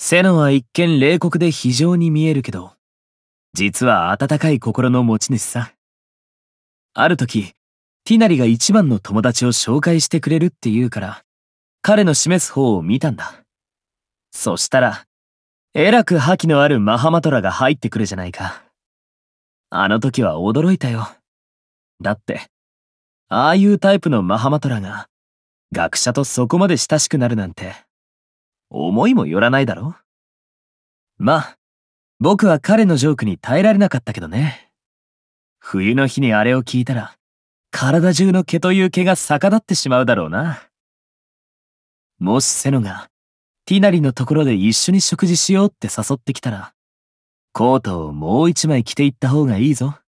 セノは一見冷酷で非情に見えるけど、実は温かい心の持ち主さ。ある時、ティナリが一番の友達を紹介してくれるって言うから、彼の示す方を見たんだ。そしたら、えらく覇気のあるマハマトラが入ってくるじゃないか。あの時は驚いたよ。だって、ああいうタイプのマハマトラが、学者とそこまで親しくなるなんて、思いもよらないだろ。まあ、僕は彼のジョークに耐えられなかったけどね。冬の日にあれを聞いたら、体中の毛という毛が逆立ってしまうだろうな。もしセノが、ティナリのところで一緒に食事しようって誘ってきたら、コートをもう一枚着ていった方がいいぞ。